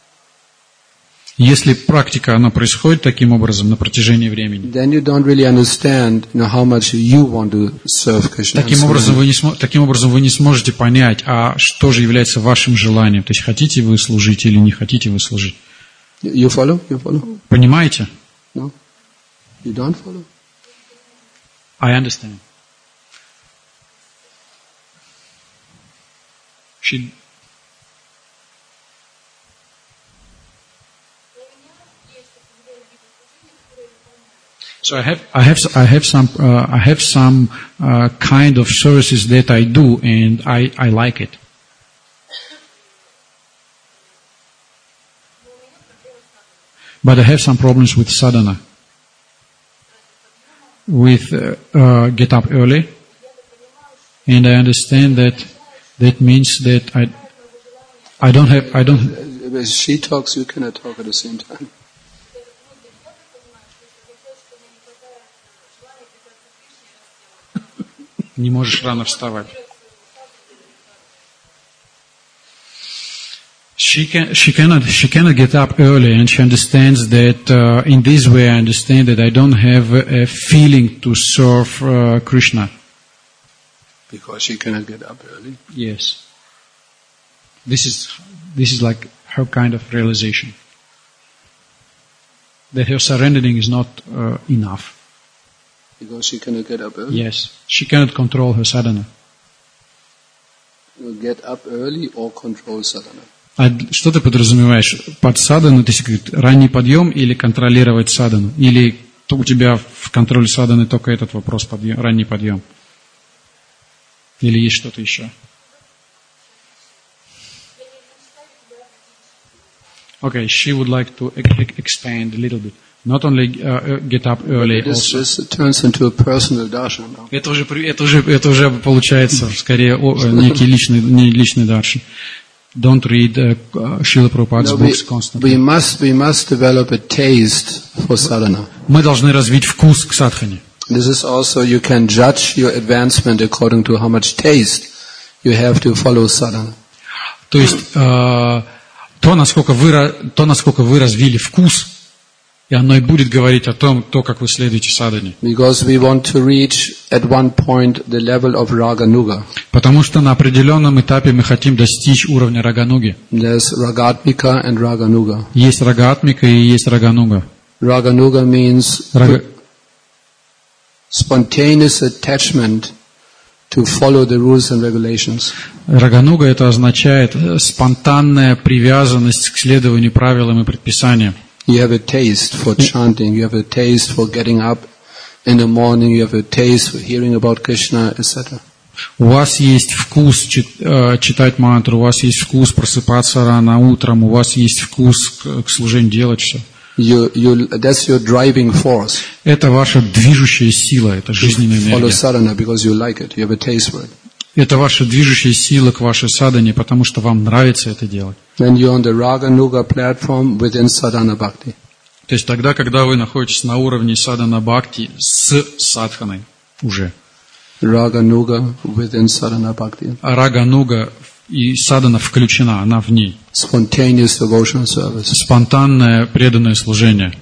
если практика, она происходит таким образом на протяжении времени, then you don't really understand, you know, how much you want to serve Krishna. and таким образом, surrender. вы не смо- таким образом вы не сможете понять, а что же является вашим желанием. То есть хотите вы служить или не хотите вы служить. You follow? You follow? Понимаете? No? You don't follow? I understand. She... So I have, I have, I have some, uh, I have some uh, kind of services that I do, and I, I like it. But I have some problems with sadhana. With uh, uh, get up early, and I understand that that means that I, I don't have, I don't. If she talks, you cannot talk at the same time. Не можешь рано вставать. She can, she cannot, she cannot get up early, and she understands that uh, in this way I understand that I don't have a, a feeling to serve uh, Krishna. Because she cannot get up early. Yes. This is, this is like her kind of realization. That her surrendering is not uh, enough. Because she cannot get up early. Yes. She cannot control her sadhana. You get up early or control sadhana. А что ты подразумеваешь под садану? То есть говорит, ранний подъем или контролировать садану? Или то у тебя в контроле саданы только этот вопрос, подъем, ранний подъем? Или есть что-то еще? Okay, she would like to e- expand a little bit. Not only uh, get up early, This, also. this turns into a personal darshan now. Это уже, при- это уже, это уже получается скорее о, э, некий личный, не личный даршан. Don't read uh, Srila Prabhupada's No, we, books constantly. we must we must develop a taste for sadhana. Мы должны развить вкус к садхане. This is also, you can judge your advancement according to how much taste you have to follow sadhana. То есть э, то, насколько вы, ра- то, насколько вы развили вкус, и оно и будет говорить о том, то, как вы следуете садхане. Because we want to reach at one point the level of Raganuga. Потому что на определенном этапе мы хотим достичь уровня рагануги. There's Ragatmika and Raganuga. Есть рагатмика и есть рагануга. Raganuga means Рага- spontaneous attachment to follow the rules and regulations. Рагануга это означает э, спонтанная привязанность к следованию правилам и предписаниям. You have a taste for chanting, you have a taste for getting up in the morning, you have a taste for hearing about Krishna, et cetera. У вас есть вкус чит- э, читать мантру, у вас есть вкус просыпаться рано утром, у вас есть вкус к, к служению, делать все. You, you, that's your driving force. Это ваша движущая сила, это жизненная Follow энергия. sadhana because you like it, you have a taste for it. Это ваша движущая сила к вашей садхане, потому что вам нравится это делать. When you're on the Raga Nuga platform within Sadhana Bhakti. То есть тогда, когда вы находитесь на уровне садхана бхакти с садханой уже. Raga Nuga within Sadhana Bhakti. А рага нуга и садхана включена, она в ней. Spontaneous devotional service. Спонтанное преданное служение.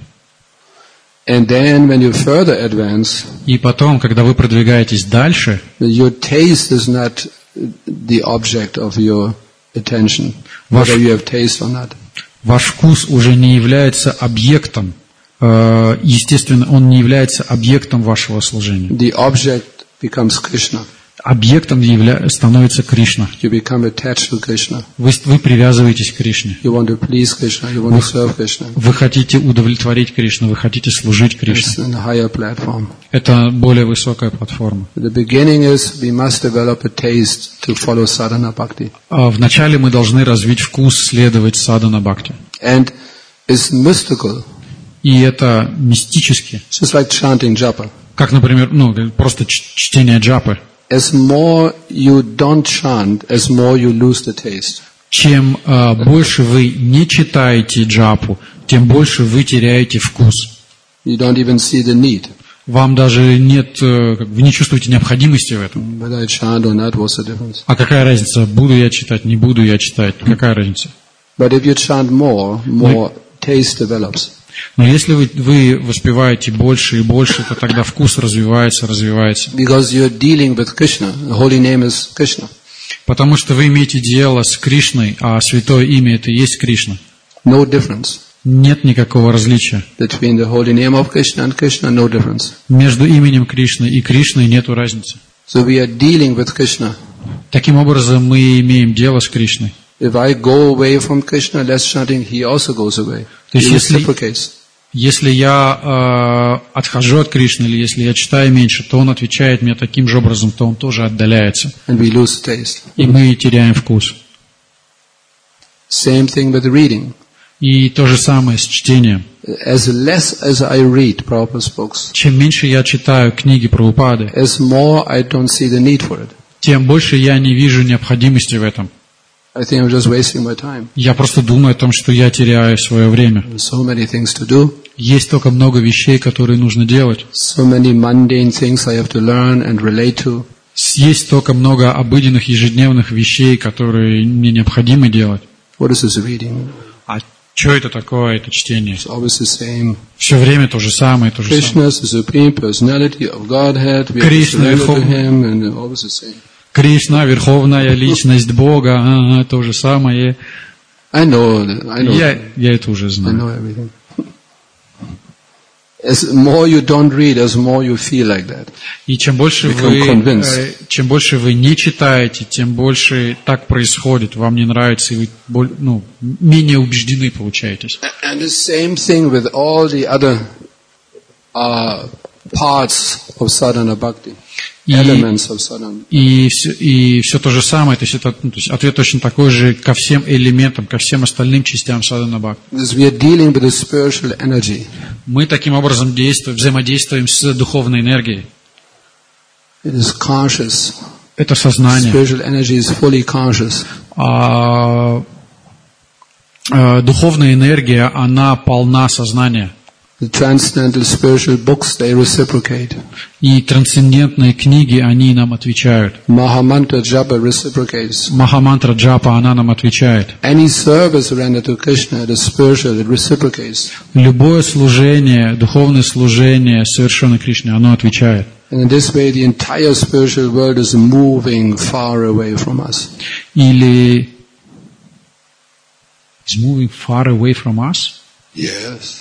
And then when you further advance, И потом, когда вы продвигаетесь дальше, your taste is not the object of your attention, Ваш- whether you have taste or not. ваш вкус уже не является объектом, э, естественно, он не является объектом вашего служения. The object becomes Krishna. Объектом явля- становится Кришна. You become attached to Krishna. Вы, вы привязываетесь к Кришне. You want to please Krishna. You want to serve Krishna. Вы хотите удовлетворить Кришну, вы хотите служить It's Кришне. in a higher platform. Это более высокая платформа. The beginning is we must develop a taste to follow sadhana bhakti. А Вначале мы должны развить вкус следовать садхана бхакти. And it's mystical, И это мистически. just like chanting japa. Как, например, ну, просто ч- чтение джапы. As more you don't chant, as more you lose the taste. Чем э, больше вы не читаете джапу, тем больше вы теряете вкус. You don't even see the need. Вам даже нет, э, как- вы не чувствуете необходимости в этом. Whether I chant or not, what's the difference? А какая разница, буду я читать, не буду я читать, какая разница? But if you chant more, more taste develops. Но если вы, вы воспеваете больше и больше, то тогда вкус развивается, развивается. Because you're dealing with Krishna. The holy name is Krishna. Потому что вы имеете дело с Кришной, а святое имя это и есть Кришна. No difference. Нет никакого различия. Between the holy name of Krishna and Krishna, no difference. Между именем Кришны и Кришной нету разницы. So we are dealing with Krishna. Таким образом, мы имеем дело с Кришной. If I go away from Krishna, less chanting, he also goes away. То He есть если, reciprocates. если я э, отхожу от Кришны, или если я читаю меньше, то он отвечает мне таким же образом, то он тоже отдаляется. And we lose taste. И мы теряем вкус. Same thing with reading. И то же самое с чтением. As less as I read Prabhupada's books, Чем меньше я читаю книги Прабхупады, as more I don't see the need for it. тем больше я не вижу необходимости в этом. I think I'm just wasting my time. Я просто думаю о том, что я теряю свое время. There's so many things to do. Есть только много вещей, которые нужно делать. So many mundane things I have to learn and relate to. Есть только много обыденных ежедневных вещей, которые мне необходимо делать. What is this reading? А что это такое, это чтение? It's always the same. Все время то же самое, то же самое. Krishna is the supreme personality of Godhead. We have to Krishna surrender to Верховный. Him, and always the same. Кришна, верховная личность Бога, ага, то же самое. I know. that- I know. Я, я это уже I знаю. know everything. As more you don't read, as more you feel like that. И чем больше Become вы, convinced. э, чем больше вы не читаете, тем больше так происходит, вам не нравится, и вы боль- ну, менее убеждены получаетесь. And the same thing with all the other uh, parts of sadhana bhakti, И- elements of sadhana. И все, и все то же самое, то есть, это, ну, то есть ответ точно такой же ко всем элементам, ко всем остальным частям садхана бхакти. Because we are dealing with the spiritual energy. Мы таким образом действуем, взаимодействуем с духовной энергией. It is conscious. Это сознание. Spiritual energy is fully conscious. А, а, духовная энергия, она полна сознания. The transcendental spiritual books, they reciprocate. И трансцендентные книги, они нам отвечают. Mahamantra Japa reciprocates. Махамантра Джапа, она нам отвечает. Any service rendered to Krishna, the spiritual, it reciprocates. Любое служение, духовное служение совершенно Кришне, оно отвечает. And in this way, the entire spiritual world is moving far away from us. Или is moving far away from us. Yes.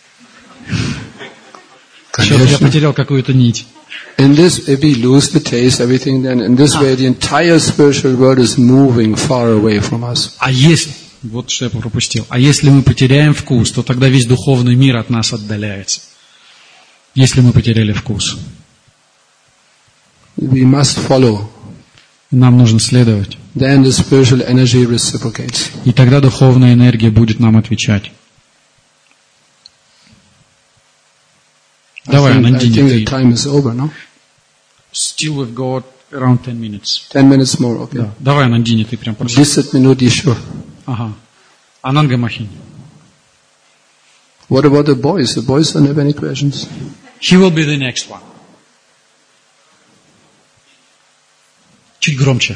Что-то я потерял какую-то нить. In this, if we lose the taste, everything, then in this way, the entire spiritual world is moving far away from us. А если, вот что я пропустил, а если мы потеряем вкус, то тогда весь духовный мир от нас отдаляется. Если мы потеряли вкус. We must follow. Нам нужно следовать. Then the spiritual energy reciprocates. И тогда духовная энергия будет нам отвечать. Давай, I think, I Нандини, think ты. the time is over, no? Still we've got around ten minutes. Ten minutes more, okay. Да. Давай, Нандини, ты прям проси. Десять минут еще. Ага. Ананга Махини. What about the boys? The boys don't have any questions. He will be the next one. Чуть громче.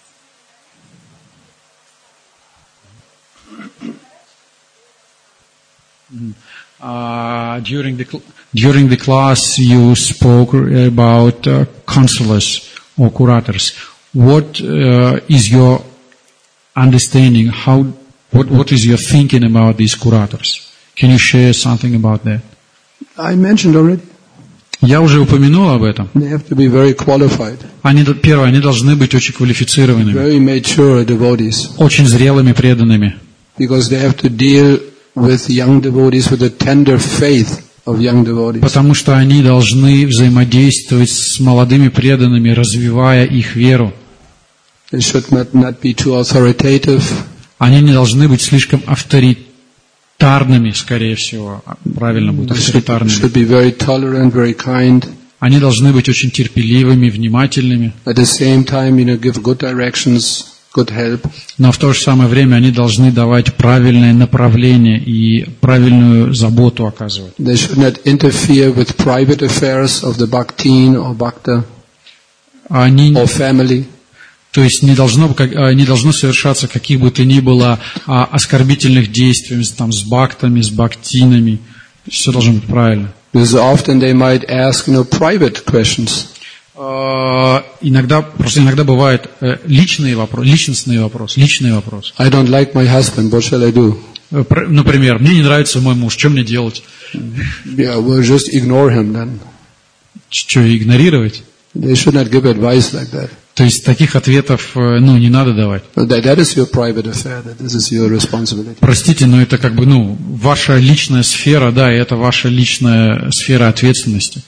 Uh, during the cl- during the class, you spoke about uh, counselors or curators. What uh, is your understanding? How what what is your thinking about these curators? Can you share something about that? I mentioned already. Я уже упомянул об этом. They have to be very qualified, Они, первое, они должны быть очень квалифицированными, very mature devotees, очень зрелыми, преданными. because they have to deal with young devotees with the tender faith of young devotees. Потому что они должны взаимодействовать с молодыми преданными, развивая их веру. They should not, not be too authoritative. Они не должны быть слишком авторитарными, скорее всего. Правильно будет, They should, авторитарными. should be very tolerant, very kind. Они должны быть очень терпеливыми, внимательными. At the same time, you know, give good directions, good help. Но в то же самое время они должны давать правильное направление и правильную заботу оказывать. They should not interfere with private affairs of the bhaktin or bhakta Они, or family. то есть не должно, как- а, не должно совершаться каких бы то ни было а, оскорбительных действий с- там, с бхактами, с бхактинами. Все должно быть правильно. Because often they might ask, you know, private questions. А, иногда, просто иногда бывают э, личные вопросы, личностные вопросы, личные вопросы. I don't like my husband, what shall I do? Э, пр- Например, мне не нравится мой муж, что мне делать? Yeah, well, just ignore him then. Что, игнорировать? They should not give advice like that. То есть таких ответов, э, ну, не надо давать. That, that is your private affair, that this is your responsibility. Простите, но это как бы, ну, ваша личная сфера, да, и это ваша личная сфера ответственности.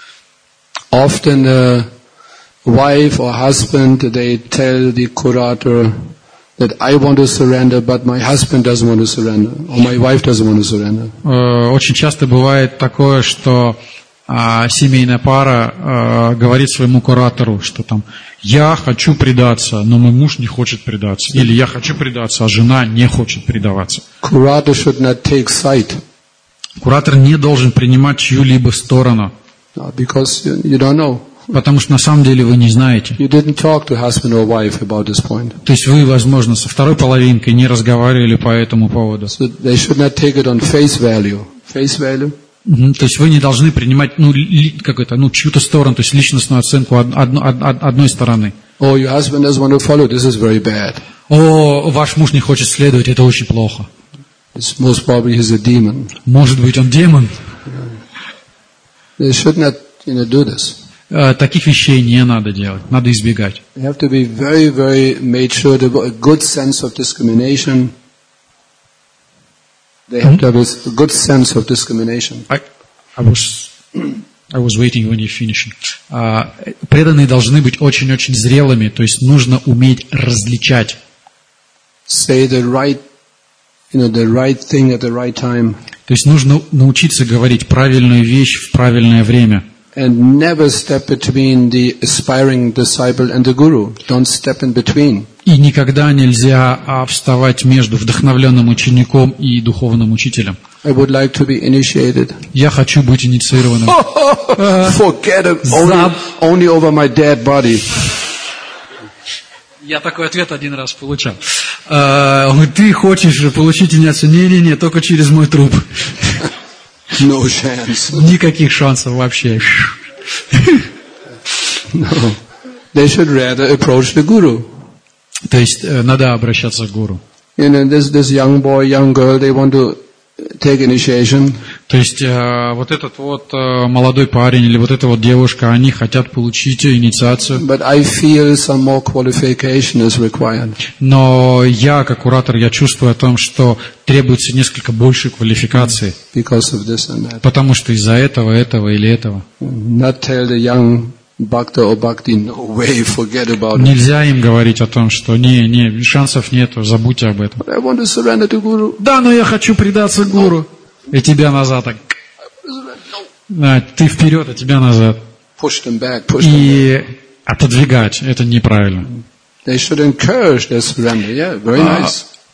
Often a wife or husband, they tell the curator that I want to surrender, but my husband doesn't want to surrender, or my wife doesn't want to surrender. Э, Очень часто бывает такое, что а, семейная пара а, говорит своему куратору, что там я хочу предаться, но мой муж не хочет предаться. Или я хочу предаться, а жена не хочет предаваться. Curator should not take side, Куратор не должен принимать чью-либо сторону, uh, because you, you don't know. потому что на самом деле вы не знаете. You didn't talk to husband or wife about this point. То есть вы, возможно, со второй половинкой не разговаривали по этому поводу. So they should not take it on face value. Face value? Мгм. То есть вы не должны принимать ну, ли- как это, ну, чью-то сторону, то есть личностную оценку од- од- од- од- одной стороны. Oh, your husband doesn't want to follow, this is very bad. О, ваш муж не хочет следовать, это очень плохо. It's most probably he's a demon. Может быть, он демон. They should not, you know, do this. Э, Таких вещей не надо делать, надо избегать. They have to be very, very made sure to have a good sense of discrimination. They have to have a good sense of discrimination. I, I was, I was waiting when you finish. А, преданные должны быть очень-очень зрелыми, то есть нужно уметь различать. Say the right, you know, the right thing at the right time. То есть нужно научиться говорить правильную вещь в правильное время. And never step between the aspiring disciple and the guru. Don't step in between. И никогда нельзя а, вставать между вдохновленным учеником и духовным учителем. I would like to be initiated. Я хочу быть инициированным. Forget it. Only, Zab- only over my dead body. Я такой ответ один раз получал. А, он говорит, ты хочешь получить инициацию? Не-не-не, только через мой труп. No chance. Никаких шансов вообще. No. They should rather approach the guru. То есть э, надо обращаться к гуру. You know, this, this young boy, young girl, they want to take initiation. То есть э, вот этот вот э, молодой парень или вот эта вот девушка, они хотят получить инициацию. But I feel some more qualification is required. Но я, как куратор, я чувствую о том, что требуется несколько больше квалификации. Because of this and that. Потому что из-за этого, этого или этого. Not tell the young bhakta or bhakti, no way, forget about it. Нельзя им говорить о том, что не, не, шансов нету, забудьте об этом. But I want to surrender to guru. Да, но я хочу предаться гуру. И тебя назад так. А, ты вперед, а тебя назад. Push them back, push them back. И отодвигать, это неправильно. They should encourage their surrender. Yeah, very А, nice.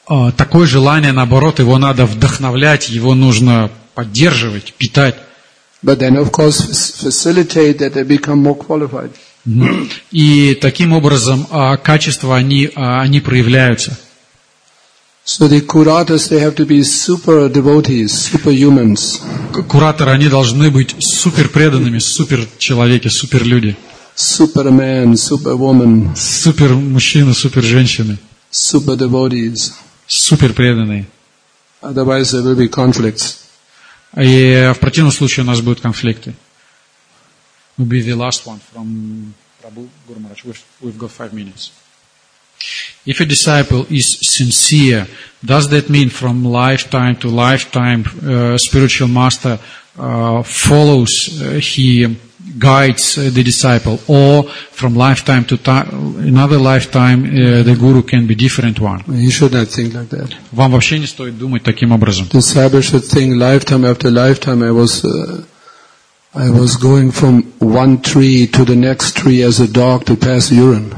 а, такое желание, наоборот, его надо вдохновлять, его нужно поддерживать, питать. But then, of course, facilitate that they become more qualified. И таким образом а, качества, они, а, они проявляются. So the curators, they have to be super devotees, superhumans. Кураторы, они должны быть супер преданными, супер человеки, супер люди. Superman, superwoman. Супер мужчины, супер женщины. Super devotees. Супер преданные. Otherwise there will be conflicts. И в противном случае у нас будут конфликты. Will be the last one from Prabhu Guru Maharaj. We've, we've got five minutes. If a disciple is sincere, does that mean from lifetime to lifetime, uh, spiritual master uh, follows, uh, he guides uh, the disciple, or from lifetime to time, another lifetime, uh, the guru can be different one? You should not think like that. Вам вообще не стоит думать таким образом. Disciple should think lifetime after lifetime. I was, uh, I was going from one tree to the next tree as a dog to pass urine.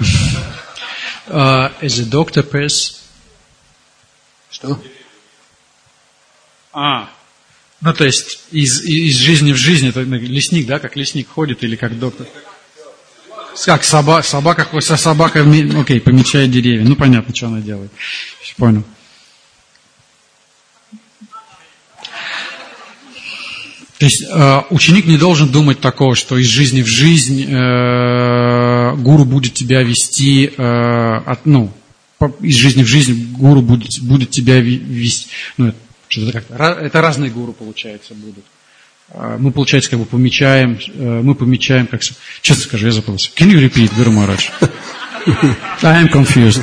Uh, as a doctor pass. Что? А, ну то есть из, из жизни в жизнь, это лесник, да, как лесник ходит или как доктор? Как собака, собака, со собакой, окей, помечает деревья. Ну понятно, что она делает. Понял. То есть э, ученик не должен думать такого, что из жизни в жизнь э, гуру будет тебя вести, э, от, ну, по, из жизни в жизнь гуру будет, будет тебя вести. Ну, это, как-то, это разные гуру, получается, будут. Э, мы, получается, как бы помечаем, э, мы помечаем, как... Честно скажу, я запутался. Can you repeat, Guru Maharaj? I am confused.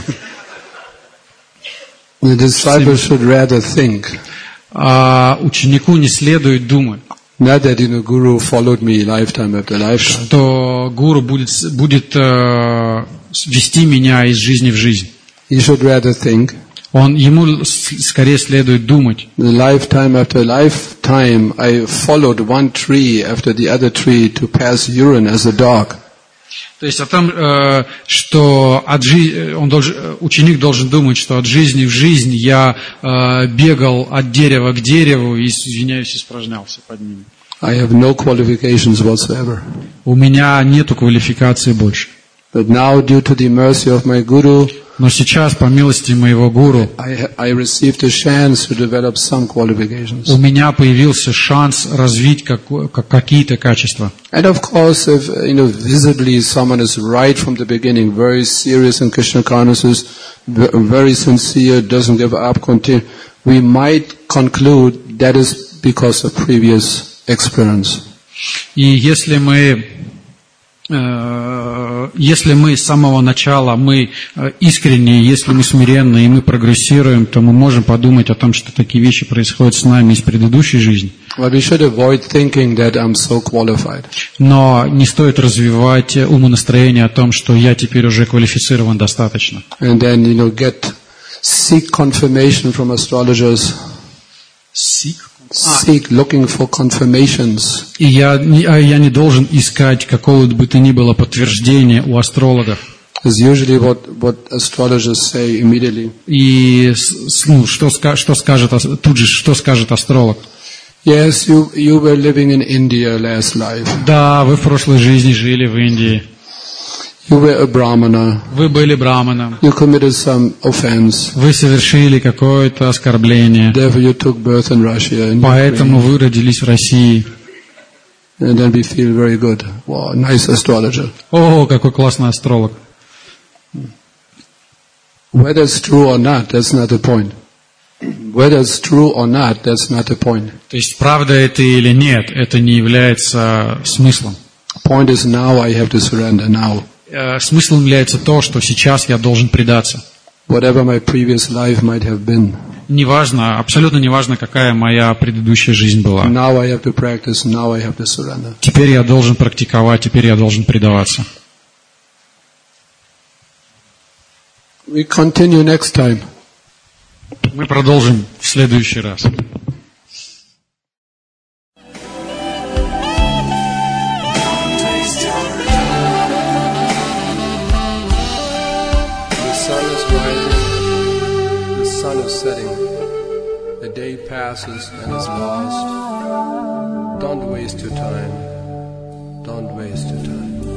The disciple should rather think. А ученику не следует думать. Not that, you know, Guru followed me lifetime after lifetime. Что гуру будет, будет э, вести меня из жизни в жизнь. He should rather think. Он, ему скорее следует думать. The lifetime after lifetime, I followed one tree after the other tree to pass urine as a dog. То есть о том, э, что от жи- он должен, ученик должен думать, что от жизни в жизнь я э, бегал от дерева к дереву и, извиняюсь, испражнялся под ним. I have no qualifications whatsoever. У меня нету квалификации больше. But now, due to the mercy of my Guru, Но сейчас, по милости моего гуру, I, I received a chance to develop some qualifications. у меня появился шанс развить как, как, какие-то качества. And of course, if, you know, visibly someone is right from the beginning, very serious in Krishna consciousness, very sincere, doesn't give up, continue, we might conclude that is because of previous experience. И если мы, э, если мы с самого начала, мы искренние, если мы смиренные, и мы прогрессируем, то мы можем подумать о том, что такие вещи происходят с нами из предыдущей жизни. But we should avoid thinking that I'm so qualified. Но не стоит развивать умонастроение о том, что я теперь уже квалифицирован достаточно. And then, you know, get, seek confirmation from astrologers. Seek? Seek, looking for confirmations. И я, я не должен искать какого бы то ни было подтверждения у астрологов. Is usually what, what astrologers say immediately. И ну, что, что скажет, тут же, что скажет астролог? Yes, you, you were living in India last life. Да, вы в прошлой жизни жили в Индии. You were a brahmana. Вы были браманом. You committed some offense. Вы совершили какое-то оскорбление. Therefore you took birth in Russia. And Поэтому вы родились в России. And then we feel very good. Wow, nice astrologer. О, какой классный астролог. Whether it's true or not, that's not the point. Whether it's true or not, that's not the point. То есть, правда это или нет, это не является смыслом. Point is now I have to surrender now. Смыслом является то, что сейчас я должен предаться. Whatever my previous life might have been. Неважно, абсолютно неважно, какая моя предыдущая жизнь была. Now I have to practice, now I have to surrender. Теперь я должен практиковать, теперь я должен предаваться. We continue next time. Мы продолжим в следующий раз. The sun is rising. The sun is setting, a day passes and is lost. Don't waste your time. Don't waste your time.